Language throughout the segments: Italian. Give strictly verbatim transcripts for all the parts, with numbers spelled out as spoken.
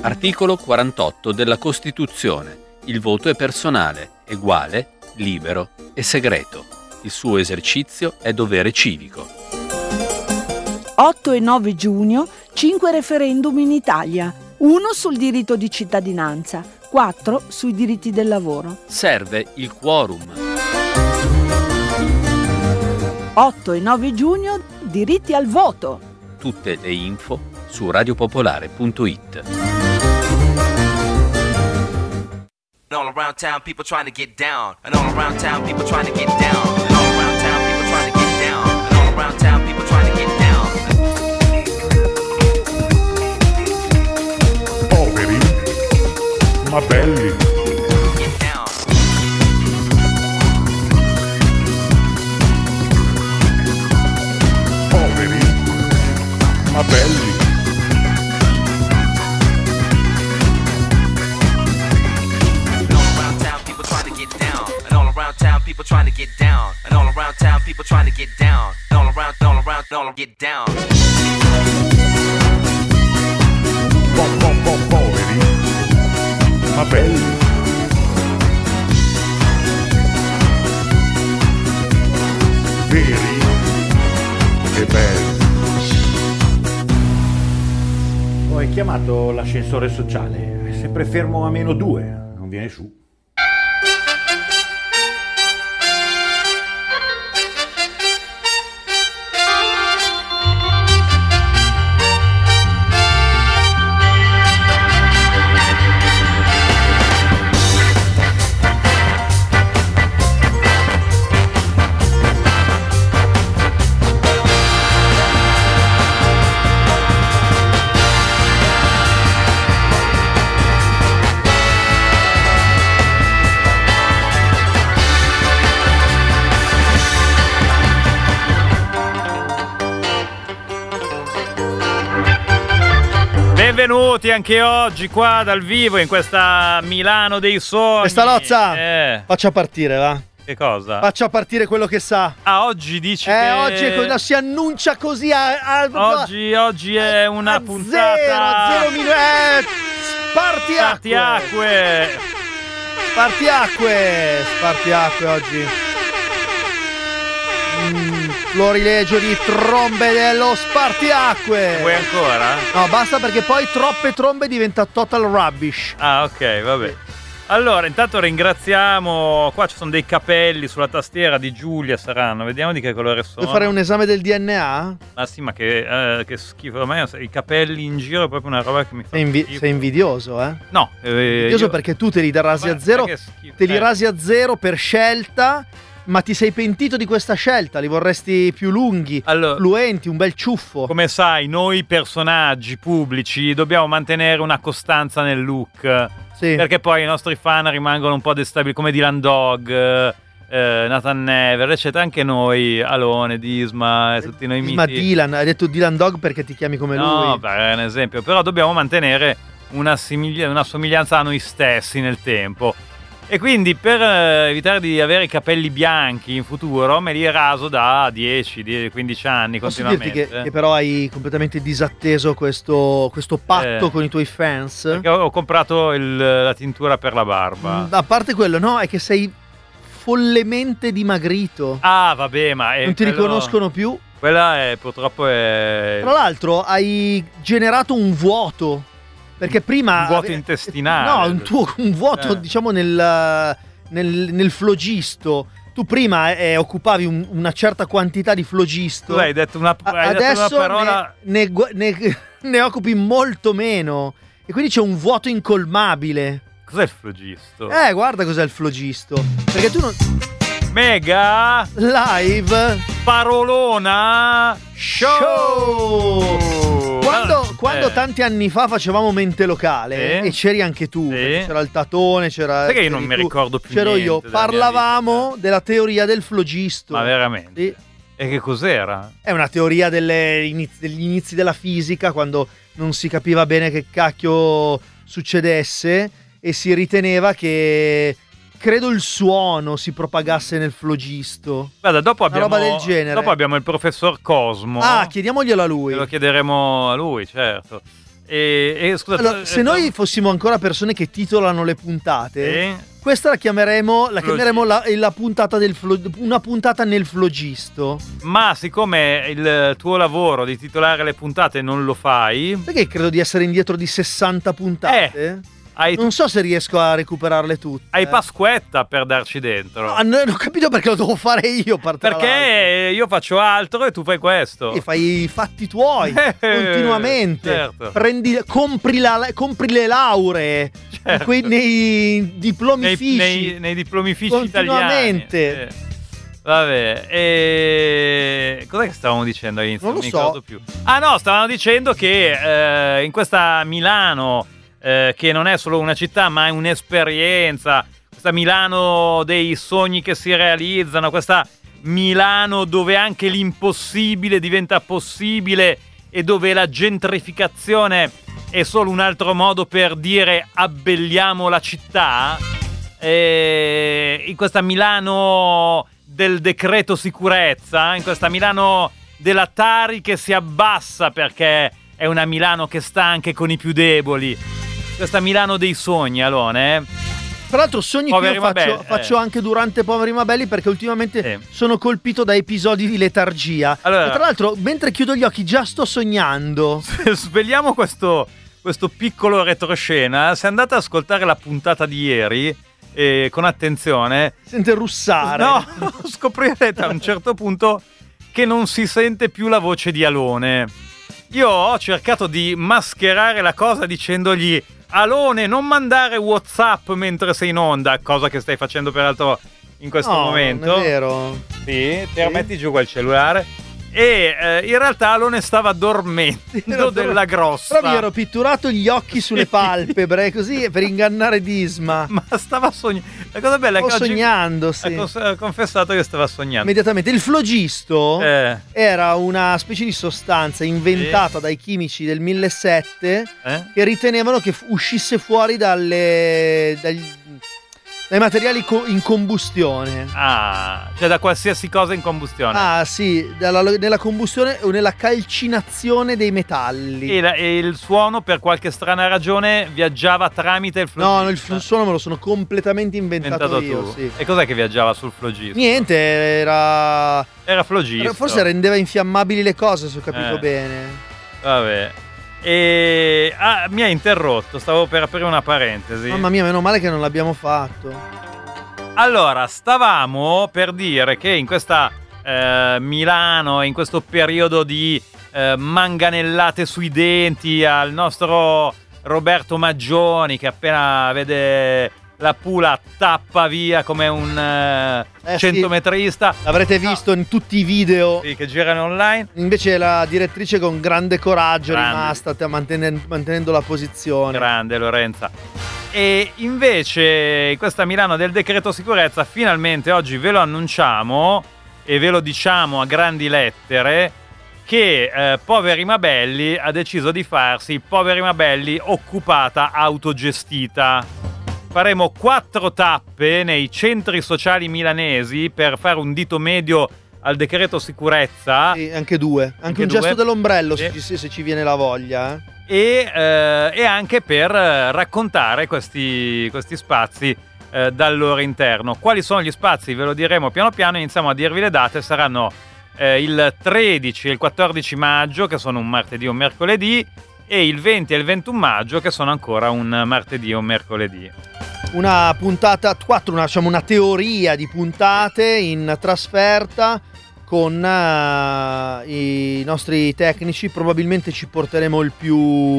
Articolo quarantotto della Costituzione. Il voto è personale, eguale, libero e segreto. Il suo esercizio è dovere civico. otto e nove giugno, cinque referendum in Italia. Uno sul diritto di cittadinanza, quattro sui diritti del lavoro. Serve il quorum. otto e nove giugno, diritti al voto. Tutte le info su radiopopolare punto it. All around town, people trying to get down. And all around town, people trying to get down. And all around town, people trying to get down. And all around town, people trying to get down. Poveri, ma belli. Get down. Poveri, ma belli. People trying to get down, and all around town, people trying to get down, and all around, all around, all around, get down. Po, po, po, poveri, ma belli. Veri e belli. Ho chiamato l'ascensore sociale, è sempre fermo a meno due, non viene su. Benvenuti anche oggi qua dal vivo in questa Milano dei sogni. Questa Lozza, eh. faccia partire, va. Che cosa? Faccia partire quello che sa. Ah, oggi dici eh, che... oggi è co- si annuncia così a, a, Oggi, oggi è una a puntata... Zero, a zero minuti. Eh, spartiacque. Spartiacque. Spartiacque. Spartiacque oggi. Mm, florilegio di trombe dello spartiacque. Vuoi ancora? No, basta perché poi troppe trombe diventa total rubbish. Ah, ok, vabbè. Allora, intanto ringraziamo, qua ci sono dei capelli sulla tastiera di Giulia, saranno, vediamo di che colore sono. Vuoi fare un esame del D N A? Ma sì, ma che, eh, che schifo, ormai i capelli in giro è proprio una roba che mi fa Sei, invi- schifo. sei invidioso, eh? No, eh, invidioso io... perché tu te li rasi a zero, che schifo. te li eh. rasi a zero per scelta, ma ti sei pentito di questa scelta, li vorresti più lunghi, allora, fluenti, un bel ciuffo. Come sai, noi personaggi pubblici dobbiamo mantenere una costanza nel look. Sì. Perché poi i nostri fan rimangono un po' destabili, come Dylan Dog, eh, Nathan Never, eccetera. Anche noi, Alone, Disma, e tutti noi miti. Ma Dylan, hai detto Dylan Dog perché ti chiami come no, lui? No, per un esempio. Però dobbiamo mantenere una, simiglia- una somiglianza a noi stessi nel tempo. E quindi per eh, evitare di avere i capelli bianchi in futuro me li raso da dieci quindici anni Posso continuamente. dirti che, che però hai completamente disatteso questo, questo patto Eh. con i tuoi fans? Perché ho ho comprato il- la tintura per la barba. Mm, a parte quello, no, è che sei follemente dimagrito. Ah, vabbè, ma è Non ti quello- riconoscono più. Quella è purtroppo è Tra l'altro hai generato un vuoto. Perché prima... un vuoto ave- intestinale. No, un, tuo, un vuoto Eh. diciamo nel, nel, nel flogisto. Tu prima eh, occupavi un- una certa quantità di flogisto. Tu hai detto una, A- hai detto adesso una parola. ne, ne gu- ne- ne occupi molto meno. E quindi c'è un vuoto incolmabile. Cos'è il flogisto? Eh, guarda cos'è il flogisto. Perché tu non... Mega Live Parolona Show! Quando, Ah, quando eh. tanti anni fa facevamo mente locale Sì. e c'eri anche tu, Sì. perché c'era il Tatone, c'era Sai che io non c'eri mi tu, ricordo più c'ero niente io, della mia parlavamo vita. della teoria del flogisto. Ma veramente? Sì. E che cos'era? È una teoria delle inizi- degli inizi della fisica, quando non si capiva bene che cacchio succedesse e si riteneva che credo il suono si propagasse nel flogisto. Guarda, dopo Una abbiamo, roba del genere. dopo abbiamo il professor Cosmo. Ah, chiediamoglielo a lui. Lo chiederemo a lui, certo. E, e scusa, Allora, tu- se eh, noi fossimo ancora persone che titolano le puntate, eh, questa la chiameremo, la Flogi- chiameremo la, la puntata del flo- una puntata nel flogisto. ma siccome il tuo lavoro di titolare le puntate non lo fai, Perché credo di essere indietro di sessanta puntate. hai, Non so se riesco a recuperarle tutte. hai Pasquetta per darci dentro. No, non ho capito perché lo devo fare io. par- tra l'altro. Perché io faccio altro e tu fai questo. E fai i fatti tuoi Eh, continuamente. certo. Prendi, compri, la, compri le lauree Certo. in quei- nei diplomi nei, fisci. nei, nei diplomi fisci italiani. Continuamente. Eh. Vabbè, e... cos'è che stavamo dicendo all'inizio? Non lo mi so. ricordo più. Ah no, stavamo dicendo che eh, in questa Milano, eh, che non è solo una città ma è un'esperienza, questa Milano dei sogni che si realizzano, questa Milano dove anche l'impossibile diventa possibile e dove la gentrificazione è solo un altro modo per dire abbelliamo la città. E in questa Milano del decreto sicurezza, in questa Milano della Tari che si abbassa perché è una Milano che sta anche con i più deboli, questa Milano dei sogni, Alone, eh? Tra l'altro sogni Poveri che io faccio, Mabelli, eh. faccio anche durante Poveri Mabelli, perché ultimamente Sì. sono colpito da episodi di letargia. Allora- E tra l'altro mentre chiudo gli occhi già sto sognando. Svegliamo questo, questo piccolo retroscena. Se andate ad ascoltare la puntata di ieri, eh, con attenzione, Sente russare. no, scoprirete a un certo punto che non si sente più la voce di Alone. Io ho cercato di mascherare la cosa dicendogli: Alone, non mandare WhatsApp mentre sei in onda, cosa che stai facendo peraltro in questo No, momento. non è vero. Sì, ti metti giù quel cellulare. E eh, in realtà Alone stava dormendo Ero- della grossa. Però mi ero pitturato gli occhi sulle palpebre, così per ingannare Disma. Ma stava sognando. La cosa bella è Sto che oggi sognando, ha sì. cons- ha confessato che stava sognando. Immediatamente. Il flogisto Eh, era una specie di sostanza inventata dai chimici del millesettecento eh? che ritenevano che fu- uscisse fuori dalle, dagli, dai materiali co- in combustione. Ah, cioè da qualsiasi cosa in combustione. Ah sì, dalla- nella combustione o nella calcinazione dei metalli. E, la- e il suono, per qualche strana ragione, viaggiava tramite il flogista. No, no, il fl- suono me lo sono completamente inventato, Inventato io. tu. Sì. E cos'è che viaggiava sul flogista? Niente, era... Era flogista. Forse rendeva infiammabili le cose, se ho capito Eh. bene. Vabbè. E ah, mi ha interrotto, stavo per aprire una parentesi. Mamma mia, meno male che non l'abbiamo fatto. Allora, stavamo per dire che in questa eh, Milano, in questo periodo di eh, manganellate sui denti al nostro Roberto Maggioni, che appena vede la Pula tappa via come un eh, Eh, sì. centometrista. L'avrete visto in tutti i video. Sì, che girano online. Invece la direttrice con grande coraggio è Grande. rimasta te- mantenendo, mantenendo la posizione. Grande Lorenza. E invece in questa Milano del decreto sicurezza finalmente oggi ve lo annunciamo e ve lo diciamo a grandi lettere che eh, Poveri Mabelli ha deciso di farsi Poveri Mabelli occupata autogestita. Faremo quattro tappe nei centri sociali milanesi per fare un dito medio al decreto sicurezza. Sì, anche due. Anche, Anche un due. gesto dell'ombrello Sì. se, ci- se ci viene la voglia. eh. E, eh, e anche per eh, raccontare questi, questi spazi eh, dal loro interno. Quali sono gli spazi? Ve lo diremo piano piano, iniziamo a dirvi le date. Saranno eh, il tredici e il quattordici maggio, che sono un martedì e un mercoledì, e il venti e il ventuno maggio, che sono ancora un martedì e un mercoledì. Una puntata, quattro, una, diciamo una teoria di puntate in trasferta con eh, i nostri tecnici. Probabilmente ci porteremo il più,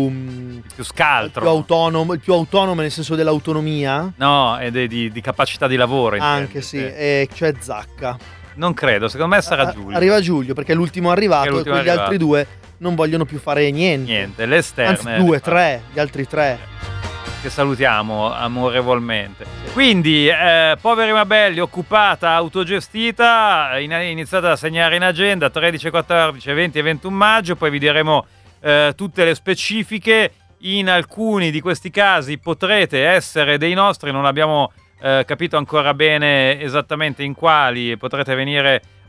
il Più più scaltro. autonomo, il più autonomo nel senso dell'autonomia. No, e di, di- di capacità di lavoro. Anche intendi, sì, e cioè Zacca. Non credo, secondo me sarà A- Giulio. Arriva Giulio perché è l'ultimo arrivato Che è l'ultimo e quegli arrivato. altri due non vogliono più fare niente. Niente, le esterne. Anzi, due, tre, gli altri tre. Che salutiamo amorevolmente. Quindi, eh, Poveri Mabelli, occupata, autogestita, in- iniziate a segnare in agenda tredici, quattordici, venti e ventuno maggio, poi vi diremo eh, tutte le specifiche. In alcuni di questi casi potrete essere dei nostri, non abbiamo eh, capito ancora bene esattamente in quali, potrete venire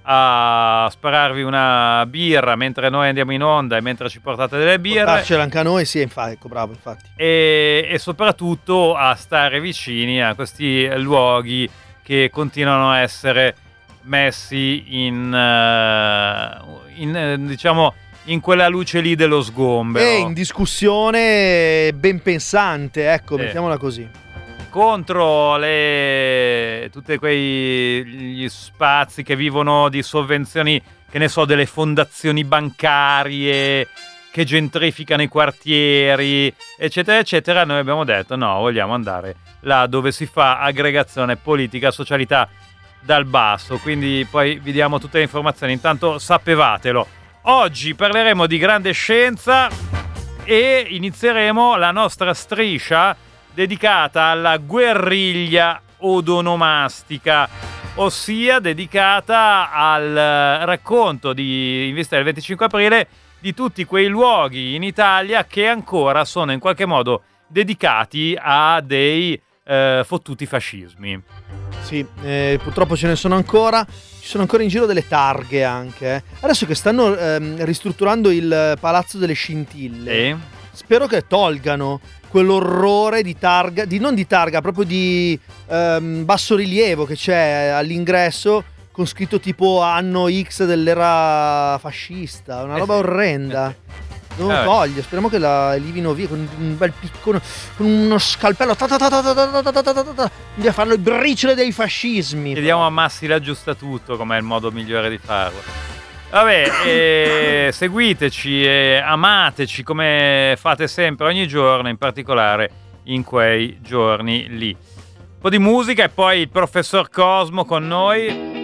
a spararvi una birra mentre noi andiamo in onda e mentre ci portate delle birre. Portarcela anche a noi, sì, infatti, ecco, bravo, infatti. E, e soprattutto a stare vicini a questi luoghi che continuano a essere messi in, uh, in diciamo in quella luce lì dello sgombero. E in discussione ben pensante, ecco, sì. Mettiamola così. Contro le tutti quei gli spazi che vivono di sovvenzioni, che ne so, delle fondazioni bancarie che gentrificano i quartieri, eccetera, eccetera. Noi abbiamo detto no, vogliamo andare là dove si fa aggregazione politica, socialità dal basso. Quindi poi vi diamo tutte le informazioni, intanto sapevatelo. Oggi parleremo di grande scienza e inizieremo la nostra striscia dedicata alla guerriglia odonomastica, ossia dedicata al racconto di, in vista del venticinque aprile, di tutti quei luoghi in Italia che ancora sono in qualche modo dedicati a dei eh, fottuti fascismi. Sì, eh, purtroppo ce ne sono ancora, ci sono ancora in giro delle targhe anche. eh. Adesso che stanno ehm, ristrutturando il Palazzo delle Scintille, E? spero che tolgano quell'orrore di targa, di non di targa, proprio di ehm, basso rilievo che c'è all'ingresso con scritto tipo anno X dell'era fascista, una roba Eh sì, orrenda. eh sì. Non Eh, voglio, speriamo che la elivino via con un bel piccone, con uno scalpello, ta ta ta ta ta ta ta ta ta ta ta, a farlo il briciole dei fascismi. Chiediamo a Massi l'aggiustatutto, com'è il modo migliore di farlo. Vabbè, eh, seguiteci e amateci come fate sempre ogni giorno, in particolare in quei giorni lì. Un po' di musica e poi il professor Cosmo con noi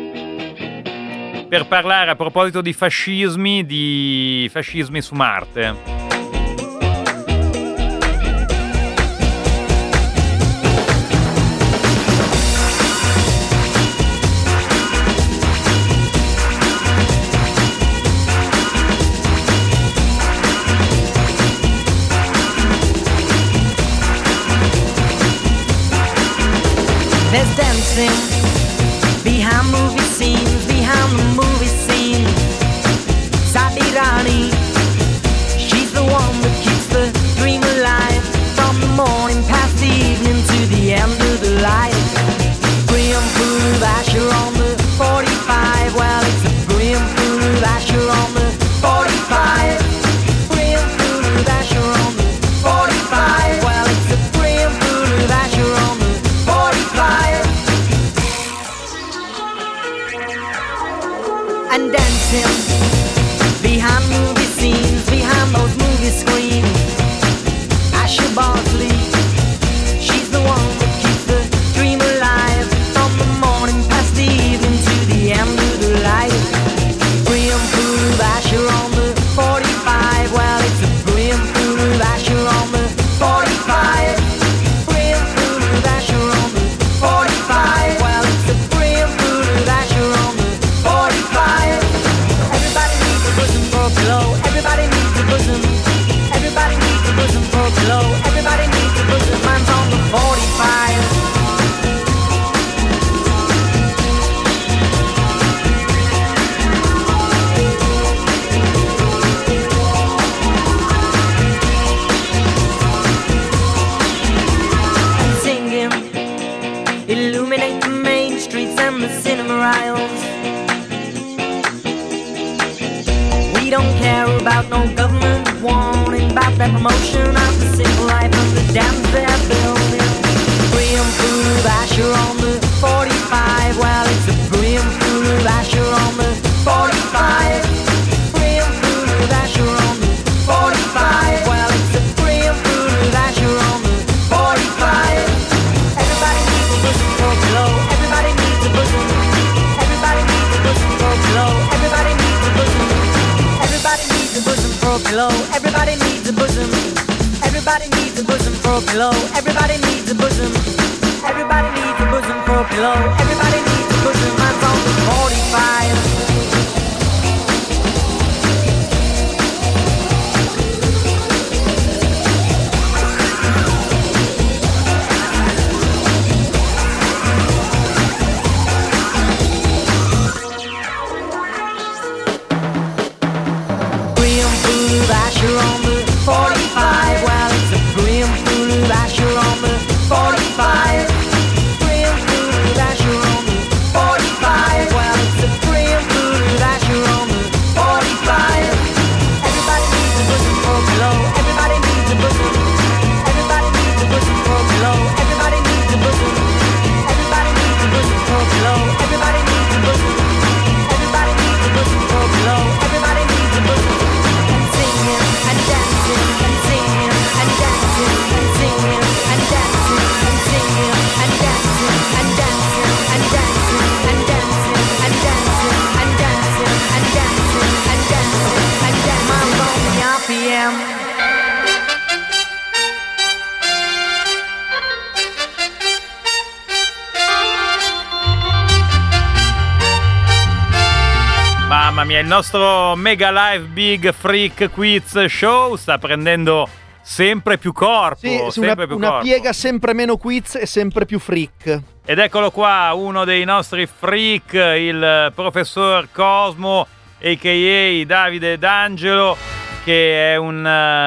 per parlare a proposito di fascismi, di fascismi su Marte. There's dancing behind movie scenes, behind the movie scene. Sadirani, she's the one that keeps the dream alive. From the morning past the evening to the end of the light. Grim food of Asher on the forty-five. Well, it's a grim food of Asher on the forty-five. Grim food of Asher on the forty-five. Well, it's a grim food of Asher on the forty-five. And dancing behind movie scenes, behind those movie screens. Asher Bosley, she's the one that keeps the dream alive. From the morning past the evening to the end of the light. Grim food of Asher on the forty-five. Well, it's a grim food of Asher on the forty-five. Grim food of Asher on the forty-five. Well, it's a grim food of Asher on the forty-five. Everybody needs a bosom for a pillow. Everybody needs a bosom. Everybody needs a bosom for a pillow. Everybody needs a bosom. Mine's on the forty-five. And singing, illuminate the main streets and the cinema aisles. We don't care about no government warning about that promotion of the simple life of the dams they're building. Grim food of Asher on the forty-five. Well, it's a grim food of Asher on the forty-five. Grim food of Asher on the forty-five. Well, it's a grim food of Asher on the forty-five. Everybody needs a bosom for a pillow. Everybody needs a bosom. Everybody needs a bosom for a pillow. Everybody needs a bosom. Everybody needs a bosom for a pillow. Everybody needs a bosom. Everybody needs a bosom for a pillow. Everybody needs a bosom. Everybody needs a bosom for a pillow. Everybody needs a bosom. Mine's on the forty-five. mia, il nostro Mega Live Big Freak Quiz Show sta prendendo sempre più corpo. Sì, sì, sempre una, più una corpo. piega sempre meno quiz e sempre più freak. Ed eccolo qua, uno dei nostri freak, il professor Cosmo, a k a. Davide D'Angelo, che è un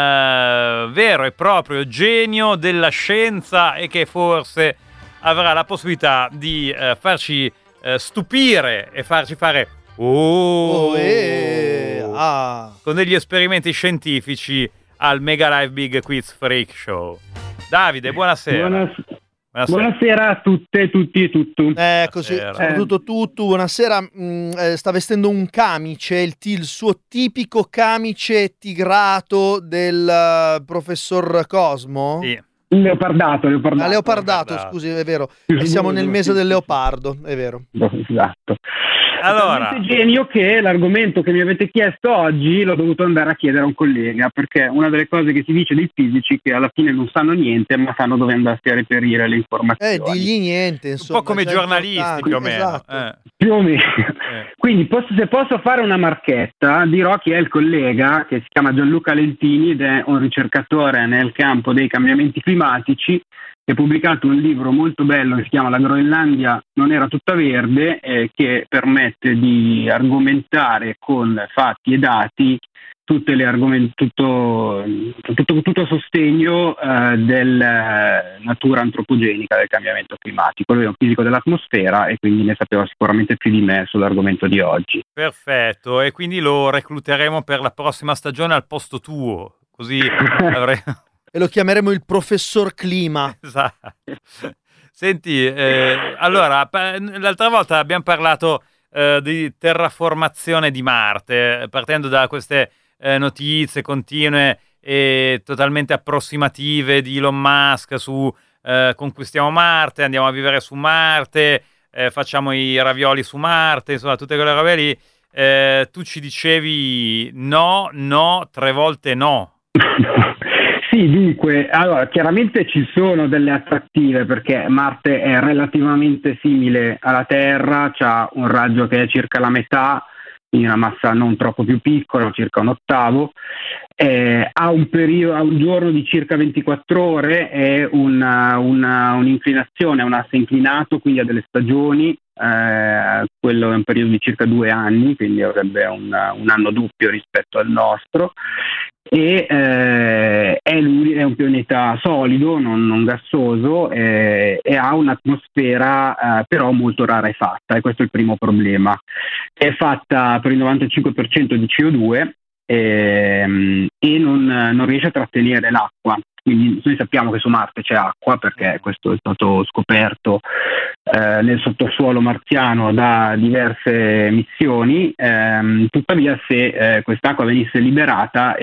uh, vero e proprio genio della scienza e che forse avrà la possibilità di uh, farci uh, stupire e farci fare oh, Oh, eh, ah. con degli esperimenti scientifici al Mega Live Big Quiz Freak Show. Davide, buonasera. Buonas- Buonasera. Buonasera a tutte, tutti e tutto. Eh, così, Buonasera. soprattutto tu, tu, buonasera. Mm, eh, sta vestendo un camice, il, ti- il suo tipico camice tigrato del eh, professor Cosmo. Sì. Leopardato, leopardato. Ah, leopardato, Leopardato. scusi, è vero. E siamo nel mese del leopardo, è vero. Esatto. Allora, È talmente genio che l'argomento che mi avete chiesto oggi l'ho dovuto andare a chiedere a un collega, perché una delle cose che si dice dei fisici è che alla fine non sanno niente, ma sanno dove andarsi a reperire le Eh, informazioni. digli niente, un insomma. po' come i cioè, giornalisti importante. più o meno. Esatto. Eh. Più o meno. Eh. Quindi posso- se posso fare una marchetta, dirò chi è il collega, che si chiama Gianluca Lentini ed è un ricercatore nel campo dei cambiamenti climatici, che ha pubblicato un libro molto bello che si chiama La Groenlandia non era tutta verde, eh, che permette di argomentare con fatti e dati tutte le argomen- tutto, tutto, tutto a sostegno eh, della natura antropogenica del cambiamento climatico. Lui è un fisico dell'atmosfera e quindi ne sapeva sicuramente più di me sull'argomento di oggi. Perfetto, e quindi lo recluteremo per la prossima stagione al posto tuo, così avremo... E lo chiameremo il professor Clima. Esatto. Senti, eh, allora, pa- l'altra volta abbiamo parlato eh, di terraformazione di Marte, partendo da queste eh, notizie continue e totalmente approssimative di Elon Musk su eh, conquistiamo Marte, andiamo a vivere su Marte, eh, facciamo i ravioli su Marte, insomma, tutte quelle robe lì. Eh, tu ci dicevi no, no, tre volte no. Sì, dunque, allora chiaramente ci sono delle attrattive perché Marte è relativamente simile alla Terra, c'ha un raggio che è circa la metà, quindi una massa non troppo più piccola, circa un ottavo, eh, ha un periodo, ha un giorno di circa ventiquattro ore e una, una, un'inclinazione, un asse inclinato, quindi ha delle stagioni, eh, quello è un periodo di circa due anni, quindi avrebbe un, un anno doppio rispetto al nostro. E eh, è, lui, è un pianeta solido, non, non gassoso, eh, e ha un'atmosfera eh, però molto rarefatta, e questo è il primo problema. È fatta per il novantacinque per cento di C O due ehm, e non, non riesce a trattenere l'acqua. Quindi noi sappiamo che su Marte c'è acqua perché questo è stato scoperto eh, nel sottosuolo marziano da diverse missioni, ehm, tuttavia se eh, quest'acqua venisse liberata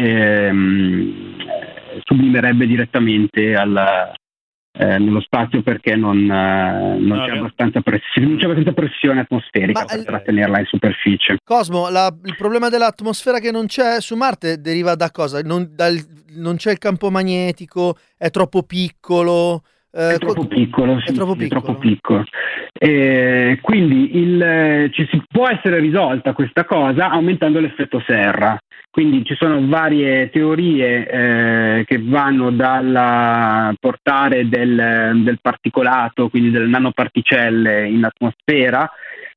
ehm, sublimerebbe direttamente al, eh, nello spazio perché non, eh, non, No, c'è no. abbastanza pressione, non c'è abbastanza pressione atmosferica Ma, per eh, trattenerla in superficie. Cosmo, la- il problema dell'atmosfera che non c'è su Marte deriva da cosa? Non, dal- non c'è il campo magnetico, è troppo piccolo. eh, È troppo co- piccolo, sì, è troppo sì, è piccolo. troppo piccolo. Eh, quindi il, eh, ci si può essere risolta questa cosa aumentando l'effetto serra. Quindi ci sono varie teorie eh, che vanno dal portare del, del particolato, quindi delle nanoparticelle in atmosfera,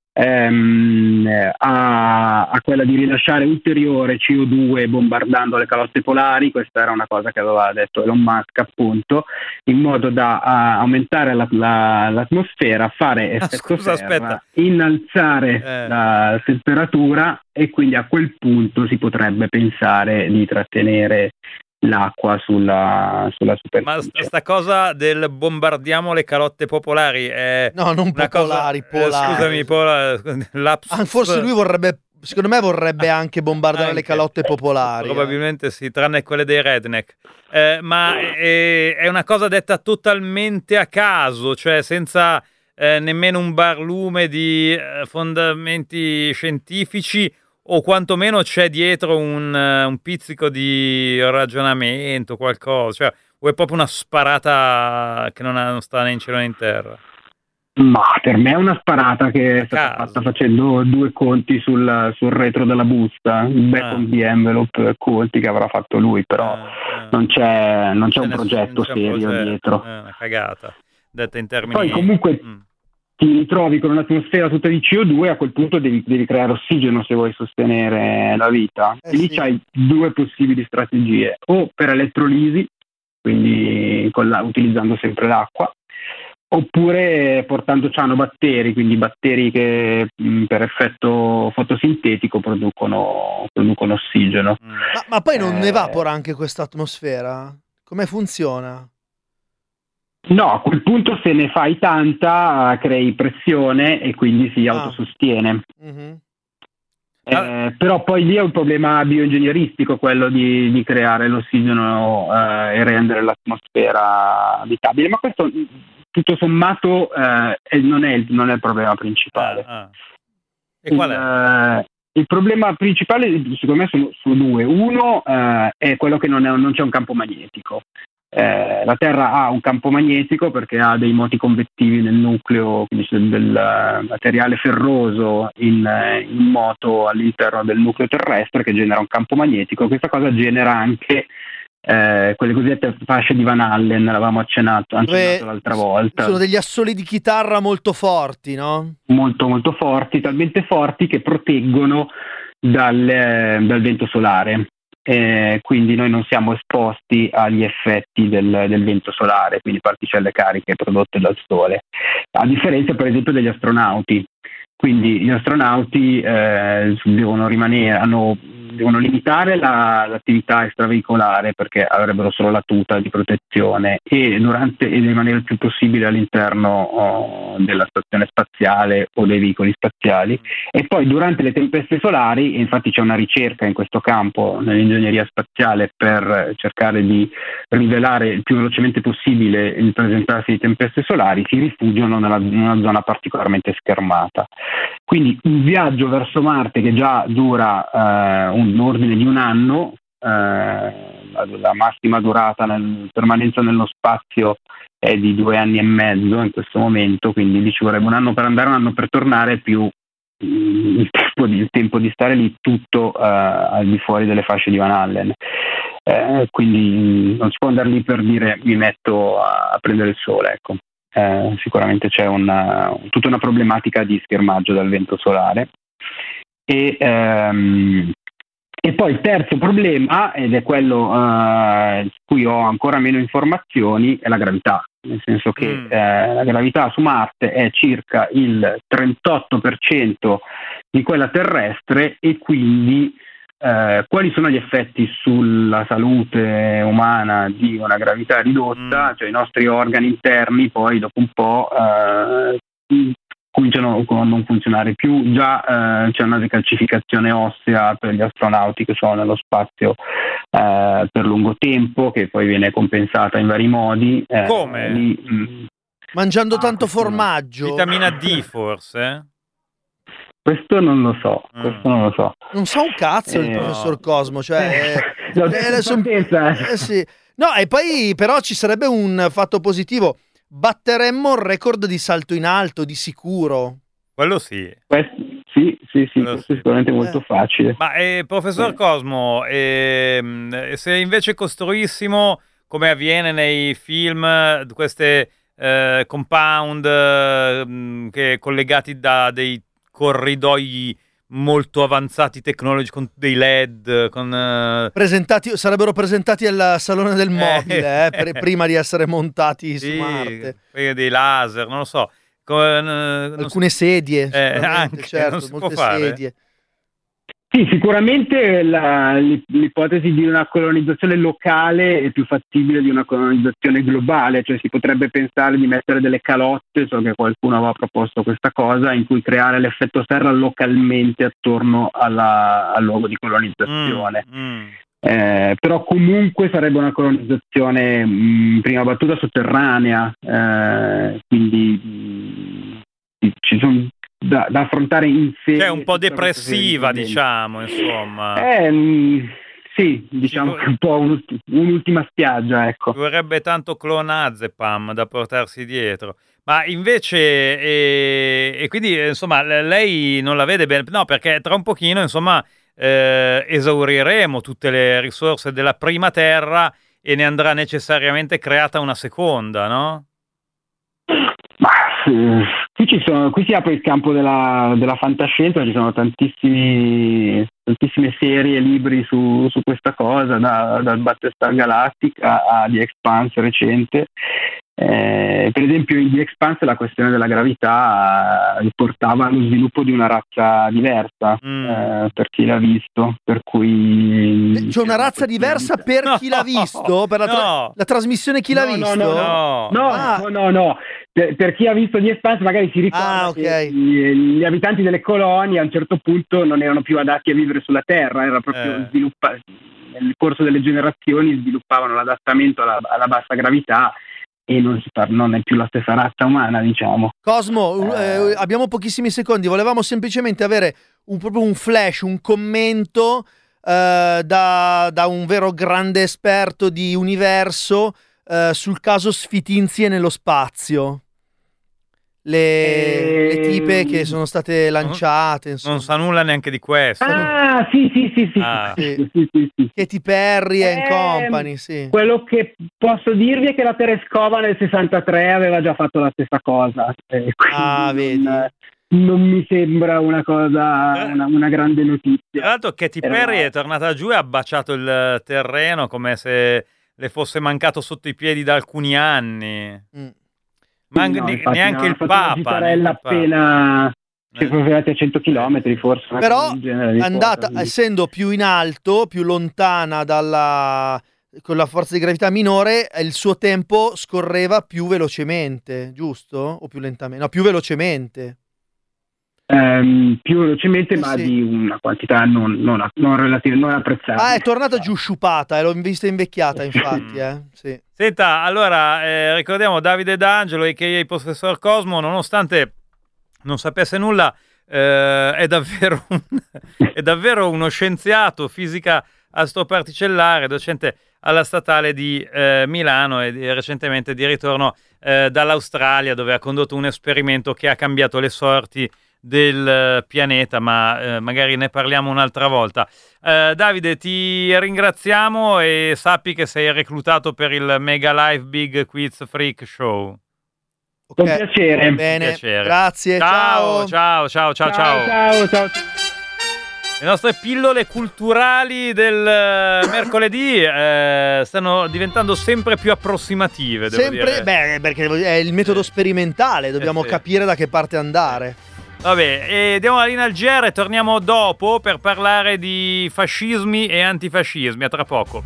ehm, a, a quella di rilasciare ulteriore C O due bombardando le calotte polari. Questa era una cosa che aveva detto Elon Musk, appunto, in modo da a, aumentare la, la, l'atmosfera, fare Ah, effetto scusa, serra, aspetta. innalzare Eh. la temperatura, e quindi a quel punto si potrebbe pensare di trattenere l'acqua sulla, sulla Ma superficie. sta, sta cosa del bombardiamo le calotte popolari è No, non una popolari, cosa, eh, polari. scusami, pola, lapsus, Ah, forse lui vorrebbe, secondo me vorrebbe anche bombardare le Anche. calotte popolari. eh. Probabilmente sì, tranne quelle dei redneck. Eh, ma è, è una cosa detta totalmente a caso, cioè senza eh, nemmeno un barlume di eh, fondamenti scientifici, o quantomeno c'è dietro un, eh, un pizzico di ragionamento, qualcosa, cioè, o è proprio una sparata che non, ha- non sta né in cielo né in terra. Ma per me è una sparata che è stata caso. fatta facendo due conti sul, sul retro della busta, il back Ah. on the envelope conti che avrà fatto lui, però Ah, ah. non c'è, non c'è un nessun- progetto non c'è un serio progetto, dietro. È una cagata, detta in termini... Poi comunque Mm. ti ritrovi con un'atmosfera tutta di C O due, a quel punto devi, devi creare ossigeno se vuoi sostenere la vita. Eh e lì sì. c'hai due possibili strategie, o per elettrolisi, quindi con la- utilizzando sempre l'acqua, oppure portando cianobatteri, quindi batteri che mh, per effetto fotosintetico producono, producono ossigeno. Mm. Ma, ma poi non Eh. evapora anche questa atmosfera? Come funziona? No, a quel punto se ne fai tanta crei pressione e quindi si Ah. autosostiene. Mhm. Eh, però poi lì è un problema bioingegneristico quello di, di creare l'ossigeno eh, e rendere l'atmosfera abitabile, ma questo mh, tutto sommato eh, è- non, è il, non è il problema principale. Ah, ah. E qual è? Il, eh, il problema principale secondo me sono, sono due. Uno eh, è quello che non, è- non c'è un campo magnetico. Eh, la Terra ha un campo magnetico perché ha dei moti convettivi nel nucleo, quindi c'è del eh, materiale ferroso in, eh, in moto all'interno del nucleo terrestre che genera un campo magnetico. Questa cosa genera anche eh, quelle cosiddette fasce di Van Allen, l'avevamo accennato, accennato Dove l'altra volta. sono degli assoli di chitarra molto forti, no? molto molto forti, talmente forti che proteggono dal, eh, dal vento solare. Eh, quindi noi non siamo esposti agli effetti del, del vento solare, quindi particelle cariche prodotte dal sole, a differenza per esempio degli astronauti. Quindi gli astronauti eh, devono rimanere, hanno, devono limitare la, l'attività extraveicolare perché avrebbero solo la tuta di protezione e, durante, e rimanere il più possibile all'interno oh, della stazione spaziale o dei veicoli spaziali. E poi durante le tempeste solari, e infatti c'è una ricerca in questo campo nell'ingegneria spaziale per cercare di rivelare il più velocemente possibile il presentarsi di tempeste solari, si rifugiano nella, in una zona particolarmente schermata. Quindi un viaggio verso Marte che già dura eh, un ordine di un anno, eh, la, la massima durata nel, permanenza nello spazio è di due anni e mezzo in questo momento, quindi lì ci vorrebbe un anno per andare, un anno per tornare, più mm, il tempo di, il tempo di stare lì tutto eh, al di fuori delle fasce di Van Allen. Eh, quindi non si può andare lì per dire mi metto a, a prendere il sole, ecco. Eh, sicuramente c'è una, tutta una problematica di schermaggio dal vento solare e, ehm, e poi il terzo problema, ed è quello eh, su cui ho ancora meno informazioni, è la gravità, nel senso che Mm. eh, la gravità su Marte è circa il trentotto per cento di quella terrestre e quindi Eh, quali sono gli effetti sulla salute umana di una gravità ridotta? Mm. Cioè i nostri organi interni poi dopo un po' eh, cominciano a non funzionare più, già eh, c'è una decalcificazione ossea per gli astronauti che sono nello spazio eh, per lungo tempo, che poi viene compensata in vari modi. Eh, Come? lì, mh, Mangiando Ah, tanto questo no. formaggio. Vitamina D forse? questo non lo so, Mm. questo non lo so. Non sa un cazzo il Eh, professor Cosmo, cioè... Eh, l'ho eh, detto in adesso- partenza, eh. eh, sì. No, e poi però ci sarebbe un fatto positivo. Batteremmo il record di salto in alto, di sicuro. Quello sì. Questo- sì, sì, sì, Quello questo è sì. sicuramente molto Eh. facile. Ma eh, professor Eh. Cosmo, ehm, se invece costruissimo, come avviene nei film, queste eh, compound eh, mh, che collegati da dei corridoi molto avanzati tecnologici con dei L E D, con eh, Presentati, sarebbero presentati al Salone del Mobile, eh, per- prima di essere montati sì, su Marte. poi dei laser, non lo so. Con, eh, non so- Alcune sedie, Eh, sicuramente, anche, certo, non si può molte fare? sedie. Sì, sicuramente la- l'ip- l'ipotesi di una colonizzazione locale è più fattibile di una colonizzazione globale, cioè si potrebbe pensare di mettere delle calotte, so che qualcuno aveva proposto questa cosa, in cui creare l'effetto serra localmente attorno alla- al luogo di colonizzazione. Mm, mm. Eh, però comunque sarebbe una colonizzazione mh, in prima battuta sotterranea, eh, quindi mh, ci sono da, da affrontare in sé. Cioè un po' tutta questa serie di depressiva, problemi. diciamo, insomma. Eh, mh, sì, diciamo Ci che è un po' un'ulti- un'ultima spiaggia, ecco. Ci vorrebbe tanto clonazepam da portarsi dietro. Ma invece, e, e quindi insomma lei non la vede bene, no, perché tra un pochino insomma eh, esauriremo tutte le risorse della prima Terra e ne andrà necessariamente creata una seconda, no? Ma eh, qui, ci sono, qui si apre il campo della, della fantascienza, ci sono tantissimi, tantissime serie, libri su, su questa cosa, da, dal Battlestar Galactica a The Expanse recente. Eh, per esempio in The Expanse la questione della gravità eh, portava allo sviluppo di una razza diversa, mm. eh, per chi l'ha visto, per cui c'è una razza diversa per no, chi l'ha visto, per la, tra- no. la trasmissione chi l'ha no, visto? no no no ah. no, no, no. Per, per chi ha visto The Expanse magari si ricorda ah, okay. che gli, gli abitanti delle colonie a un certo punto non erano più adatti a vivere sulla Terra, era proprio eh. sviluppa- nel corso delle generazioni sviluppavano l'adattamento alla, alla bassa gravità e non, si par- non è più la stessa razza umana, diciamo. Cosmo, eh, abbiamo pochissimi secondi, volevamo semplicemente avere un, proprio un flash, un commento eh, da, da un vero grande esperto di universo eh, sul caso Sfitinzie nello spazio. Le, e... le tipe che sono state lanciate, insomma. Non sa nulla neanche di questo. Ah, sì, sì, sì, sì. Ah. sì. sì, sì, sì. Katy Perry eh, and Company, sì. Quello che posso dirvi è che la Tereskova nel sessantatré aveva già fatto la stessa cosa. Eh, ah, vedi. Non, non mi sembra una cosa, una, una grande notizia. Tra l'altro Katy Perry Era... è tornata giù e ha baciato il terreno come se le fosse mancato sotto i piedi da alcuni anni. Mm. Ma no, ne- infatti, neanche no, il Papa, neanche il Papa. appena ci Eh. sono arrivati a cento chilometri forse. Però genere, è andata, quindi. essendo più in alto, più lontana dalla, con la forza di gravità minore, il suo tempo scorreva più velocemente, giusto? O più lentamente? No, più velocemente. Um, più velocemente, eh ma sì. di una quantità non, non, non relativa, non apprezzabile. Ah, è tornata giù sciupata, e l'ho vista invecchiata, infatti, eh. Sì. Senta, allora, eh, ricordiamo Davide D'Angelo, a k a il professor Cosmo, nonostante non sapesse nulla, eh, è, davvero un, è davvero uno scienziato, fisica astroparticellare, docente alla Statale di eh, Milano e di, recentemente di ritorno eh, dall'Australia, dove ha condotto un esperimento che ha cambiato le sorti del pianeta, ma eh, magari ne parliamo un'altra volta. Eh, Davide, ti ringraziamo e sappi che sei reclutato per il Mega Live Big Quiz Freak Show. Okay. Con piacere. Bene, piacere. grazie, ciao. Ciao, ciao, ciao, ciao. Ciao, ciao. Le nostre pillole culturali del eh, mercoledì eh, stanno diventando sempre più approssimative, devo Sempre, dire. beh, perché è il metodo sperimentale, dobbiamo Eh sì. capire da che parte andare. Vabbè, e diamo la linea al G R e torniamo dopo per parlare di fascismi e antifascismi. A tra poco.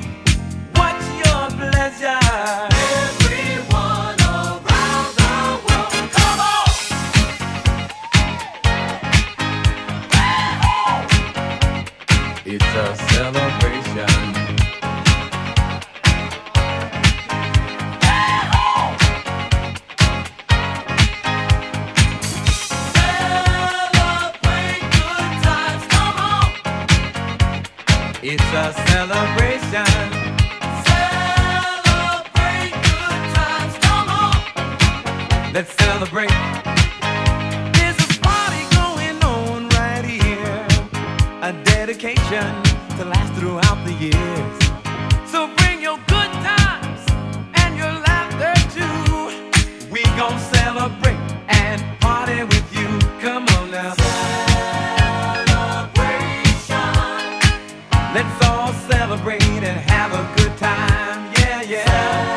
Everyone around the world. It's a celebration. Celebrate good times, come on. Let's celebrate. There's a party going on right here. A dedication to last throughout the years. So bring your good times and your laughter too. We gon' celebrate and party with you. Come on now. Let's all celebrate and have a good time, yeah, yeah.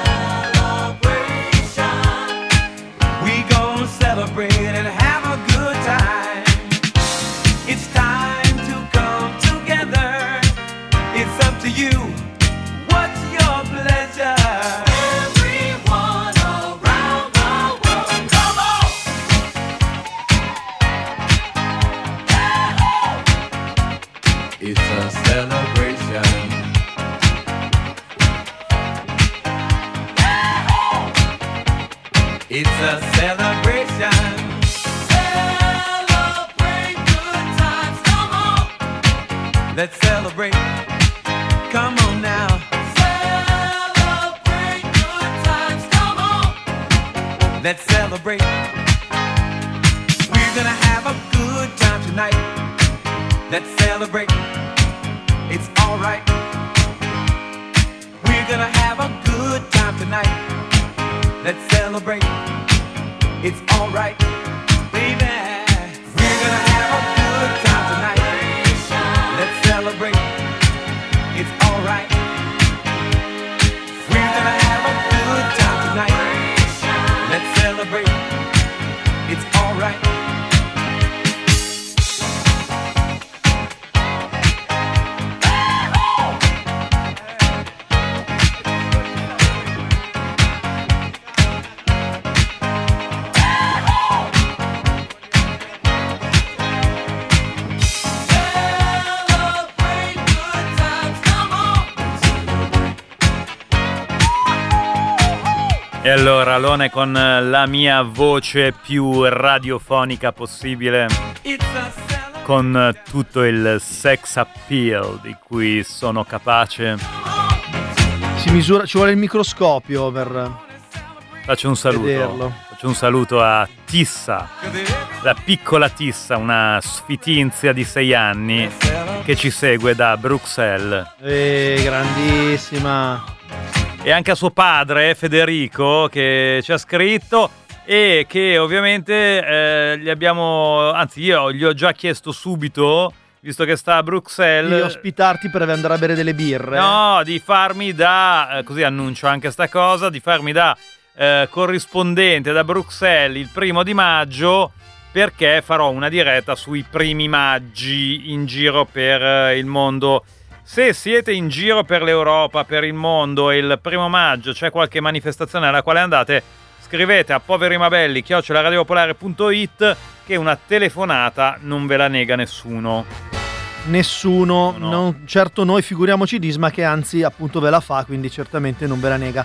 Celebration. We gon' celebrate and have a good time. It's time to come together. It's up to you. What's your pleasure? Everyone around the world, come on. It's a celebration. It's a celebration. Celebrate good times, come on. Let's celebrate. Come on now. Celebrate good times, come on. Let's celebrate. We're gonna have a good time tonight. Let's celebrate. It's alright. We're gonna have a good time tonight. Let's celebrate. It's alright, baby. We're gonna have a good time tonight. Let's celebrate. It's alright. We're gonna have a good time tonight. Let's celebrate. It's alright. E allora Alone con la mia voce più radiofonica possibile, con tutto il sex appeal di cui sono capace. Si misura, ci vuole il microscopio per Faccio un saluto. vederlo. Faccio un saluto a Tissa, la piccola Tissa, una sfitinzia di sei anni che ci segue da Bruxelles. Eh, grandissima. E anche a suo padre Federico che ci ha scritto e che ovviamente eh, gli abbiamo, anzi io gli ho già chiesto subito, visto che sta a Bruxelles, Di ospitarti per andare a bere delle birre. no, di farmi da, eh, così annuncio anche sta cosa, di farmi da eh, corrispondente da Bruxelles il primo di maggio, perché farò una diretta sui primi maggi in giro per eh, il mondo. Se siete in giro per l'Europa, per il mondo e il primo maggio c'è qualche manifestazione alla quale andate, scrivete a poverimabelli chiocciola radiopolare punto it che una telefonata non ve la nega nessuno. Nessuno, No. non- certo noi, figuriamoci Disma che anzi appunto ve la fa, quindi certamente non ve la nega.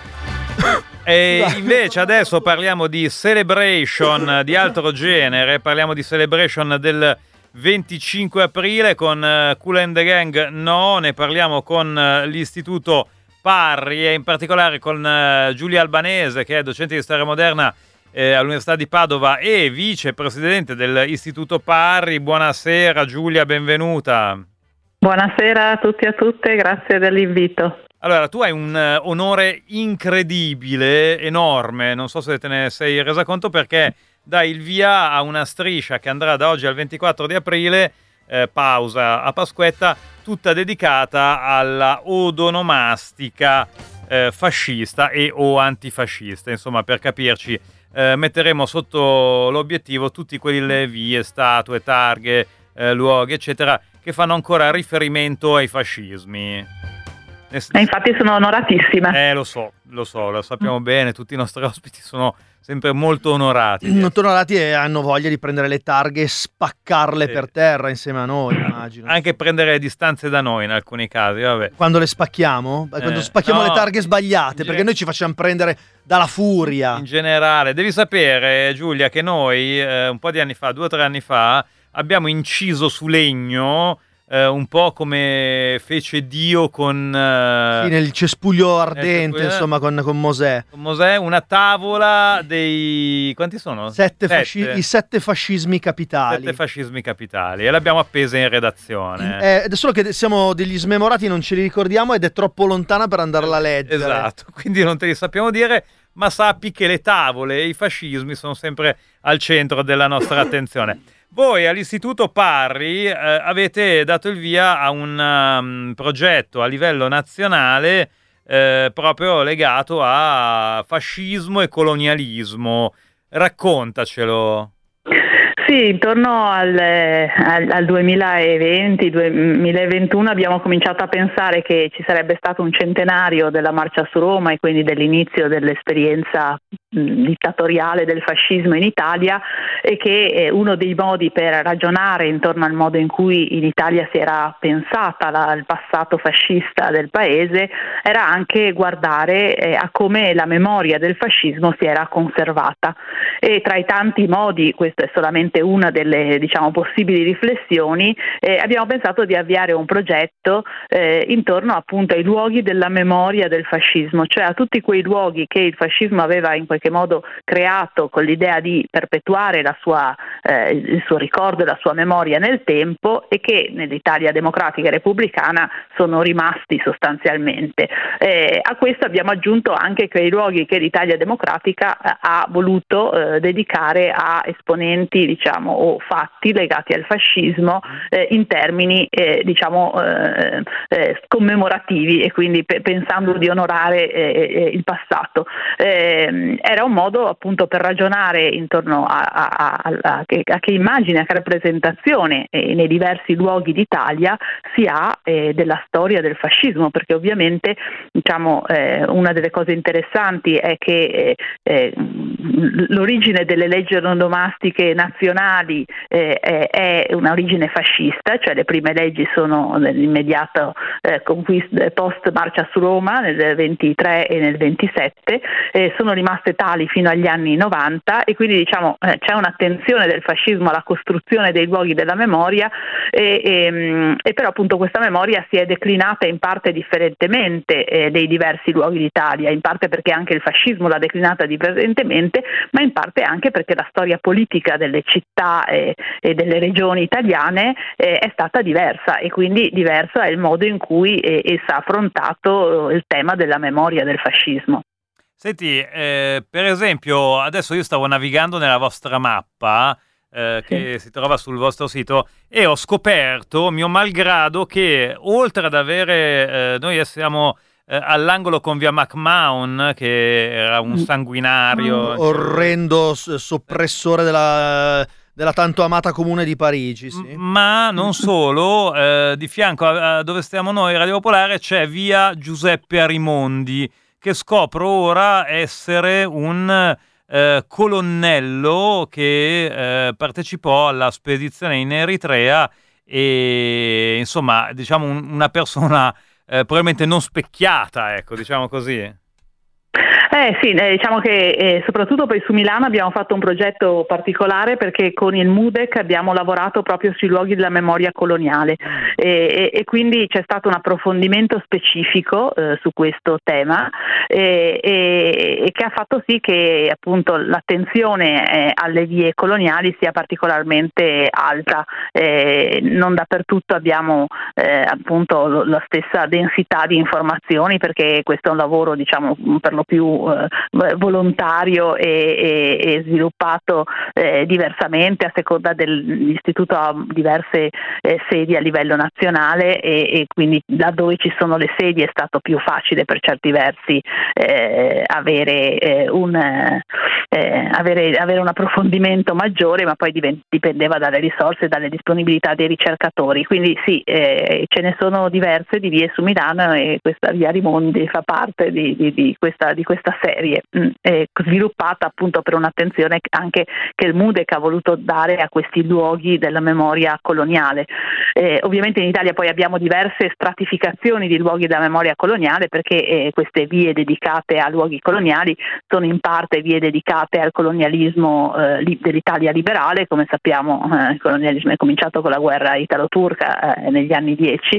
E invece adesso parliamo di celebration di altro genere, parliamo di celebration del venticinque aprile con uh, Kool and the Gang. No, ne parliamo con uh, l'Istituto Parri e in particolare con uh, Giulia Albanese, che è docente di storia moderna eh, all'Università di Padova e vicepresidente dell'Istituto Parri. Buonasera Giulia, benvenuta. Buonasera a tutti e a tutte, grazie dell'invito. Allora, tu hai un uh, onore incredibile, enorme, non so se te ne sei resa conto, perché dai il via a una striscia che andrà da oggi al ventiquattro di aprile, eh, pausa a Pasquetta, tutta dedicata alla odonomastica eh, fascista e o antifascista. Insomma, per capirci, eh, metteremo sotto l'obiettivo tutti quelle vie, statue, targhe, eh, luoghi, eccetera, che fanno ancora riferimento ai fascismi. E infatti sono onoratissima. Eh, lo so, lo so, lo sappiamo bene, tutti i nostri ospiti sono sempre molto onorati. Molto onorati e hanno voglia di prendere le targhe e spaccarle Sì. per terra insieme a noi, immagino. Anche prendere distanze da noi in alcuni casi, vabbè. Quando le spacchiamo? Quando Eh, spacchiamo no, le targhe sbagliate, in perché gen- noi ci facciamo prendere dalla furia. In generale, devi sapere, Giulia, che noi eh, un po' di anni fa, due o tre anni fa, abbiamo inciso su legno eh, un po' come fece Dio con... Eh, sì, nel cespuglio ardente, cespuglio, insomma, con, con Mosè. Con Mosè, una tavola dei... quanti sono? Sette fasci- I sette fascismi capitali. Sette fascismi capitali, e l'abbiamo appesa in redazione. Eh, è solo che siamo degli smemorati, non ce li ricordiamo ed è troppo lontana per andarla a leggere. Esatto, quindi non te li sappiamo dire, ma sappi che le tavole e i fascismi sono sempre al centro della nostra attenzione. Voi all'Istituto Parri eh, avete dato il via a un um, progetto a livello nazionale eh, proprio legato a fascismo e colonialismo. Raccontacelo. Sì, intorno al, al, al duemilaventi duemilaventuno abbiamo cominciato a pensare che ci sarebbe stato un centenario della Marcia su Roma e quindi dell'inizio dell'esperienza dittatoriale del fascismo in Italia, e che eh, uno dei modi per ragionare intorno al modo in cui in Italia si era pensata la, il passato fascista del paese era anche guardare eh, a come la memoria del fascismo si era conservata. E tra i tanti modi, questo è solamente una delle, diciamo, possibili riflessioni, eh, abbiamo pensato di avviare un progetto eh, intorno appunto ai luoghi della memoria del fascismo, cioè a tutti quei luoghi che il fascismo aveva in qualche modo creato con l'idea di perpetuare la sua, eh, il suo ricordo e la sua memoria nel tempo, e che nell'Italia democratica e repubblicana sono rimasti sostanzialmente. Eh, a questo abbiamo aggiunto anche quei luoghi che l'Italia democratica eh, ha voluto eh, dedicare a esponenti, diciamo, o fatti legati al fascismo eh, in termini eh, diciamo eh, eh, commemorativi, e quindi pe- pensando di onorare eh, il passato. Eh, era un modo appunto per ragionare intorno a, a, a, a, che, a che immagine, a che rappresentazione eh, nei diversi luoghi d'Italia si ha eh, della storia del fascismo, perché ovviamente, diciamo, eh, una delle cose interessanti è che eh, eh, l'origine delle leggi onomastiche nazionali eh, è un'origine fascista, cioè le prime leggi sono nell'immediato eh, conquista, post Marcia su Roma nel ventitré e nel ventisette, eh, sono rimaste tali fino agli anni novanta, e quindi, diciamo, eh, c'è un'attenzione del fascismo alla costruzione dei luoghi della memoria, e, e, e però appunto questa memoria si è declinata in parte differentemente eh, nei diversi luoghi d'Italia, in parte perché anche il fascismo l'ha declinata differentemente, ma in parte anche perché la storia politica delle città e, e delle regioni italiane eh, è stata diversa, e quindi diverso è il modo in cui eh, essa ha affrontato il tema della memoria del fascismo. Senti, eh, per esempio, adesso io stavo navigando nella vostra mappa eh, che sì. si trova sul vostro sito, e ho scoperto, mio malgrado, che oltre ad avere, eh, noi siamo eh, all'angolo con via McMahon, che era un sanguinario, mm. orrendo soppressore della... della tanto amata comune di Parigi, sì. Ma non solo, eh, di fianco a, a dove stiamo noi, Radio Popolare, c'è via Giuseppe Arimondi, che scopro ora essere un eh, colonnello che eh, partecipò alla spedizione in Eritrea, e insomma, diciamo un, una persona eh, probabilmente non specchiata, ecco, diciamo così. Eh sì, eh, diciamo che eh, soprattutto poi su Milano abbiamo fatto un progetto particolare, perché con il MUDEC abbiamo lavorato proprio sui luoghi della memoria coloniale, e, e, e quindi c'è stato un approfondimento specifico eh, su questo tema, e, e, e che ha fatto sì che appunto l'attenzione eh, alle vie coloniali sia particolarmente alta. Eh, non dappertutto abbiamo eh, appunto lo, la stessa densità di informazioni, perché questo è un lavoro, diciamo, per lo più volontario e, e, e sviluppato eh, diversamente a seconda dell'istituto, ha diverse eh, sedi a livello nazionale, e, e quindi laddove ci sono le sedi è stato più facile per certi versi eh, avere, eh, un, eh, avere, avere un approfondimento maggiore, ma poi divent- dipendeva dalle risorse e dalle disponibilità dei ricercatori. Quindi sì, eh, ce ne sono diverse di vie su Milano, e questa via Rimondi fa parte di, di, di questa di questa serie, mh, eh, sviluppata appunto per un'attenzione anche che il MUDEC ha voluto dare a questi luoghi della memoria coloniale. Eh, ovviamente in Italia poi abbiamo diverse stratificazioni di luoghi della memoria coloniale, perché eh, queste vie dedicate a luoghi coloniali sono in parte vie dedicate legate al colonialismo eh, li- dell'Italia liberale. Come sappiamo eh, il colonialismo è cominciato con la guerra italo-turca eh, negli anni dieci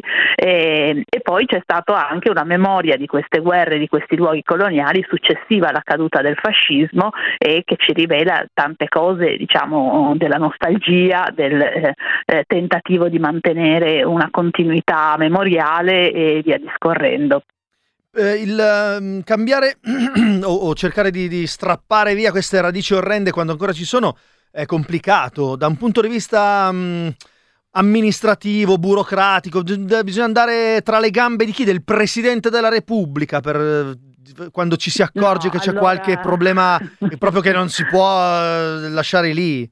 e, e poi c'è stato anche una memoria di queste guerre, di questi luoghi coloniali successiva alla caduta del fascismo e che ci rivela tante cose, diciamo, della nostalgia, del eh, eh, tentativo di mantenere una continuità memoriale e via discorrendo. Eh, il um, cambiare o, o cercare di, di strappare via queste radici orrende quando ancora ci sono è complicato da un punto di vista um, amministrativo, burocratico. D- bisogna andare tra le gambe di chi? Del Presidente della Repubblica per quando ci si accorge No, che c'è allora... qualche problema proprio che non si può uh, lasciare lì.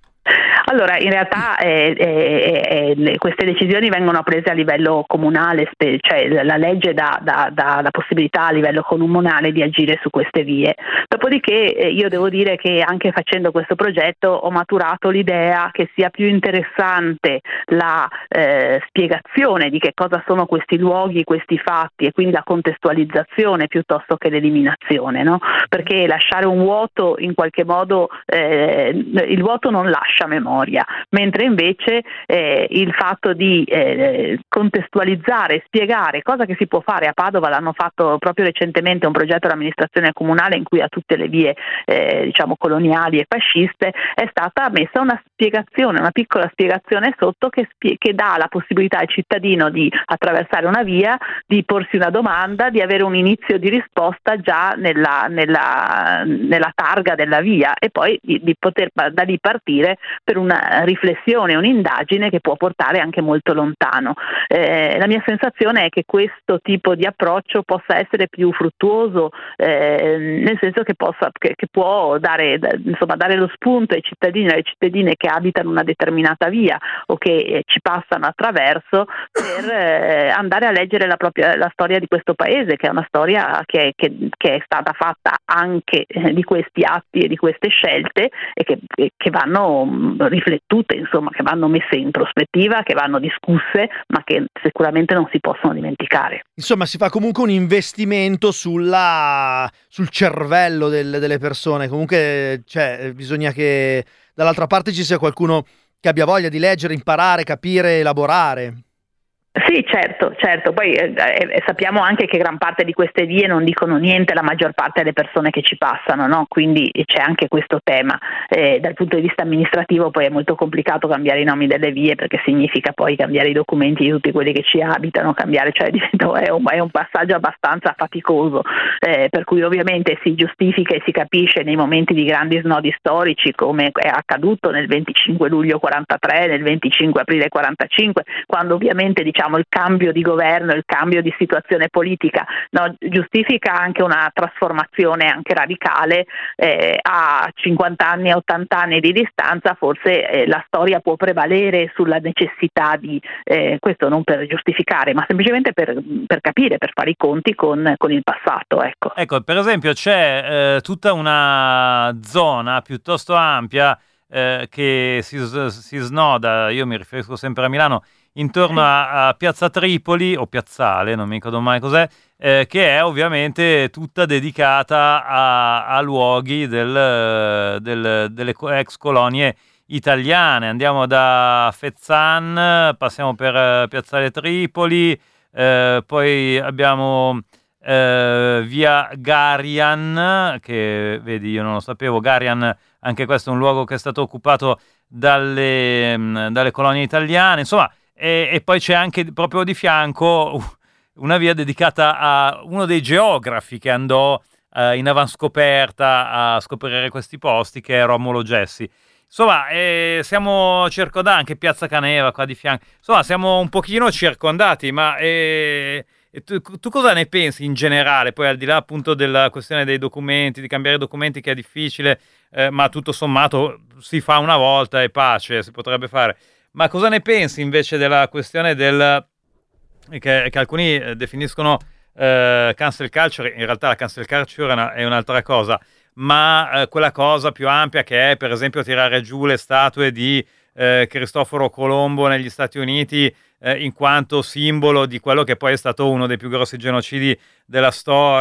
Allora, in realtà eh, eh, eh, queste decisioni vengono prese a livello comunale, spe- cioè la legge dà, dà, dà la possibilità a livello comunale di agire su queste vie. Dopodiché eh, io devo dire che anche facendo questo progetto ho maturato l'idea che sia più interessante la eh, spiegazione di che cosa sono questi luoghi, questi fatti e quindi la contestualizzazione piuttosto che l'eliminazione, no? Perché lasciare un vuoto in qualche modo, eh, il vuoto non lascia memoria, mentre invece eh, il fatto di eh, contestualizzare, spiegare, cosa che si può fare a Padova, l'hanno fatto proprio recentemente un progetto dell'amministrazione comunale in cui a tutte le vie eh, diciamo coloniali e fasciste è stata messa una spiegazione, una piccola spiegazione sotto che, spie- che dà la possibilità al cittadino di attraversare una via, di porsi una domanda, di avere un inizio di risposta già nella, nella, nella targa della via e poi di, di poter da lì partire per una riflessione, un'indagine che può portare anche molto lontano. Eh, la mia sensazione è che questo tipo di approccio possa essere più fruttuoso, eh, nel senso che, possa, che, che può dare, insomma, dare lo spunto ai cittadini e alle cittadine che abitano una determinata via o che eh, ci passano attraverso per eh, andare a leggere la, propria, la storia di questo paese, che è una storia che, che, che è stata fatta anche eh, di questi atti e di queste scelte e che, che vanno mh, riflettute, insomma, che vanno messe in prospettiva, che vanno discusse, ma che sicuramente non si possono dimenticare. Insomma, si fa comunque un investimento sulla, sul cervello del, delle persone. Comunque, cioè, bisogna che dall'altra parte ci sia qualcuno che abbia voglia di leggere, imparare, capire, elaborare. Sì, certo, certo. Poi eh, eh, sappiamo anche che gran parte di queste vie non dicono niente, la maggior parte delle persone che ci passano, no? Quindi c'è anche questo tema. Eh, dal punto di vista amministrativo poi è molto complicato cambiare i nomi delle vie perché significa poi cambiare i documenti di tutti quelli che ci abitano, cambiare, cioè è un, è un passaggio abbastanza faticoso, eh, per cui ovviamente si giustifica e si capisce nei momenti di grandi snodi storici come è accaduto nel venticinque luglio quarantatré, nel venticinque aprile quarantacinque, quando ovviamente diciamo il cambio di governo, il cambio di situazione politica, no, giustifica anche una trasformazione anche radicale. Eh, a cinquanta anni e ottanta anni di distanza forse eh, la storia può prevalere sulla necessità di eh, questo non per giustificare ma semplicemente per, per capire, per fare i conti con, con il passato. Ecco. Ecco, per esempio c'è eh, tutta una zona piuttosto ampia eh, che si, si snoda, io mi riferisco sempre a Milano, intorno a, a Piazza Tripoli o Piazzale, non mi ricordo mai cos'è, eh, che è ovviamente tutta dedicata a, a luoghi del, del, delle ex colonie italiane. Andiamo da Fezzan, passiamo per uh, Piazzale Tripoli, eh, poi abbiamo eh, via Garian, che vedi io non lo sapevo, Garian, anche questo è un luogo che è stato occupato dalle, mh, dalle colonie italiane, insomma. E, e poi c'è anche proprio di fianco una via dedicata a uno dei geografi che andò eh, in avanscoperta a scoprire questi posti, che è Romolo Gessi. Insomma, eh, siamo circondati, anche Piazza Caneva qua di fianco, insomma siamo un pochino circondati, ma eh, tu, tu cosa ne pensi in generale? Poi al di là appunto della questione dei documenti, di cambiare i documenti che è difficile, eh, ma tutto sommato si fa una volta e pace, si potrebbe fare. Ma cosa ne pensi invece della questione del che, che alcuni definiscono eh, cancel culture? In realtà la cancel culture è, una, è un'altra cosa, ma eh, quella cosa più ampia che è per esempio tirare giù le statue di eh, Cristoforo Colombo negli Stati Uniti, eh, in quanto simbolo di quello che poi è stato uno dei più grossi genocidi della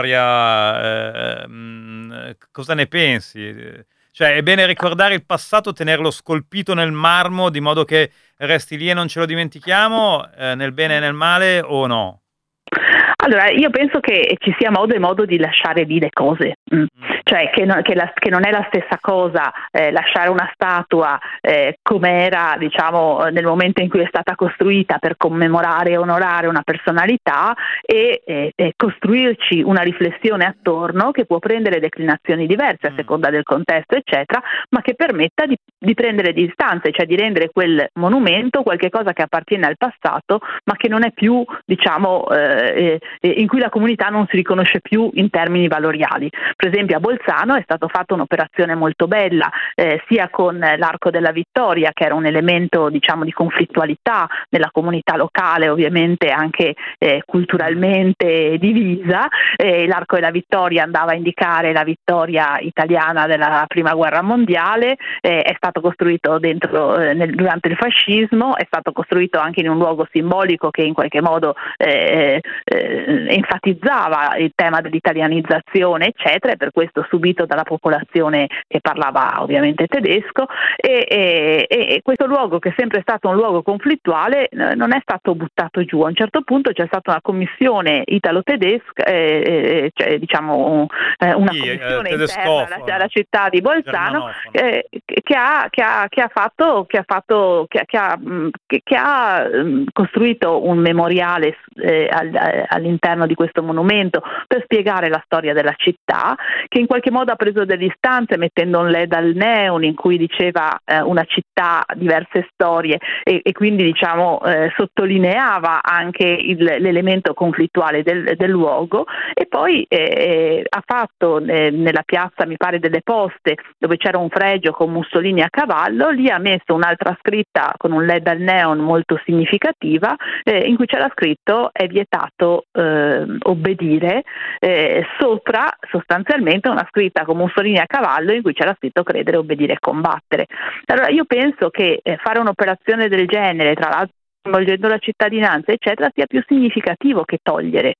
storia. Eh, mh, cosa ne pensi? Cioè, è bene ricordare il passato, tenerlo scolpito nel marmo, di modo che resti lì e non ce lo dimentichiamo, eh, nel bene e nel male, o no? Allora, io penso che ci sia modo e modo di lasciare lì le cose, mm. cioè che non, che, la, che non è la stessa cosa eh, lasciare una statua eh, come era, diciamo, nel momento in cui è stata costruita per commemorare e onorare una personalità e, e, e costruirci una riflessione attorno che può prendere declinazioni diverse a seconda del contesto, eccetera, ma che permetta di, di prendere distanze, cioè di rendere quel monumento qualche cosa che appartiene al passato, ma che non è più, diciamo, eh, in cui la comunità non si riconosce più in termini valoriali. Per esempio a Bolzano è stata fatta un'operazione molto bella, eh, sia con l'Arco della Vittoria, che era un elemento, diciamo, di conflittualità nella comunità locale, ovviamente anche eh, culturalmente divisa. Eh, L'Arco della Vittoria andava a indicare la vittoria italiana della Prima Guerra Mondiale, eh, è stato costruito dentro, eh, nel, durante il fascismo, è stato costruito anche in un luogo simbolico che in qualche modo eh, eh, enfatizzava il tema dell'italianizzazione, eccetera, e per questo subito dalla popolazione che parlava ovviamente tedesco, e, e, e questo luogo, che è sempre stato un luogo conflittuale, non è stato buttato giù. A un certo punto c'è stata una commissione italo-tedesca, eh, cioè, diciamo eh, una sì, commissione eh, interna alla, alla città di Bolzano, eh, che ha che ha che ha fatto che ha fatto che, che ha che, che ha um, costruito un memoriale eh, al, all'interno di questo monumento per spiegare la storia della città, che in qualche modo ha preso delle distanze mettendo un L E D al neon in cui diceva eh, una città, diverse storie, e, e quindi, diciamo, eh, sottolineava anche il, l'elemento conflittuale del, del luogo, e poi eh, ha fatto eh, nella piazza, mi pare, delle Poste, dove c'era un fregio con Mussolini a cavallo, lì ha messo un'altra scritta con un L E D al neon molto significativa, eh, in cui c'era scritto: è vietato eh, obbedire, eh, sopra sostanzialmente una scritta con Mussolini a cavallo in cui c'era scritto credere, obbedire e combattere. Allora io penso che eh, fare un'operazione del genere, tra l'altro coinvolgendo la cittadinanza, eccetera, sia più significativo che togliere.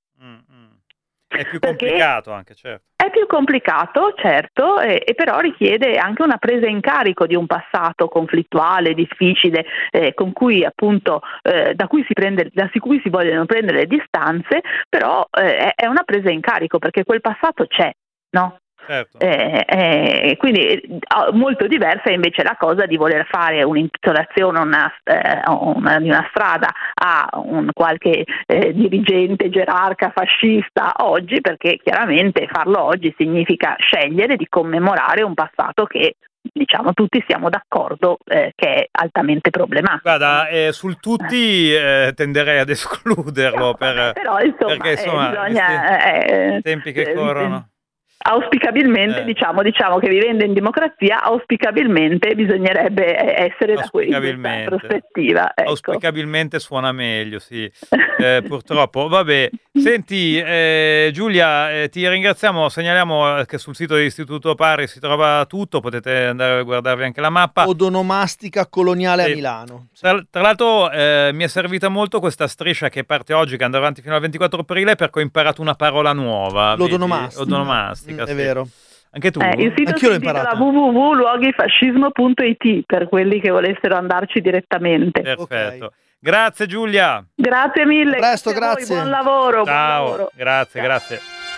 È più complicato anche, certo. È più complicato, certo, e, e però richiede anche una presa in carico di un passato conflittuale, difficile, eh, con cui appunto eh, da cui si prende, da cui si vogliono prendere le distanze, però eh, è una presa in carico, perché quel passato c'è, no? Certo. Eh, eh, quindi molto diversa è invece la cosa di voler fare un'intitolazione una, eh, una, di una strada a un qualche eh, dirigente gerarca fascista oggi, perché chiaramente farlo oggi significa scegliere di commemorare un passato che, diciamo, tutti siamo d'accordo eh, che è altamente problematico. Guarda, eh, sul tutti eh, tenderei ad escluderlo, no, per, però insomma, perché insomma eh, bisogna, eh, eh, tempi che eh, corrono. Auspicabilmente, Eh. diciamo, diciamo che vivendo in democrazia, auspicabilmente bisognerebbe essere da questa prospettiva. Ecco. Auspicabilmente suona meglio, sì. Eh, purtroppo. Vabbè, senti, eh, Giulia, eh, ti ringraziamo. Segnaliamo che sul sito dell'Istituto Pari si trova tutto, potete andare a guardarvi anche la mappa. Odonomastica coloniale Sì. a Milano. Tra, tra l'altro eh, mi è servita molto questa striscia che parte oggi, che andrà avanti fino al ventiquattro aprile, perché ho imparato una parola nuova. vedi? L'odonomastica. Odonomastica, Mm, è sì. vero. Anche tu? Eh, il sito Anch'io l'ho si intitola imparato. w w w punto luoghifascismo punto i t per quelli che volessero andarci direttamente. Perfetto. Ok. Grazie Giulia. Grazie mille. A presto, a voi, grazie. buon lavoro. Buon Ciao. lavoro. Grazie, Ciao. grazie.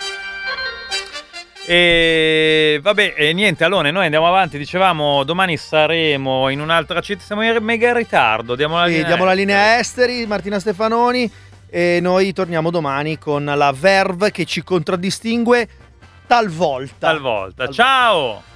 E vabbè, e niente, allora noi andiamo avanti, dicevamo domani saremo in un'altra città, siamo in mega ritardo, diamo la Sì, linea. diamo la linea esteri, Martina Stefanoni, e noi torniamo domani con la verve che ci contraddistingue talvolta. Talvolta. Ciao!